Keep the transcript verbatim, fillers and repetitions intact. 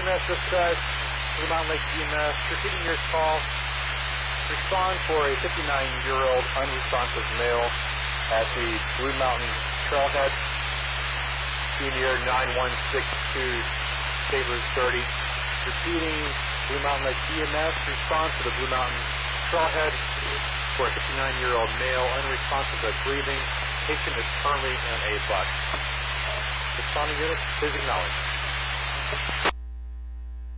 E M S dispatch, Blue Mountain Lake E M S, receiving your call. Respond for a fifty-nine-year-old unresponsive male at the Blue Mountain Trailhead. Senior nine one six two Sabres thirty. Repeating, Blue Mountain Lake E M S, response to the Blue Mountain Trailhead for a fifty-nine-year-old male unresponsive but breathing. Patient is currently in a bus. Responding unit, please acknowledge.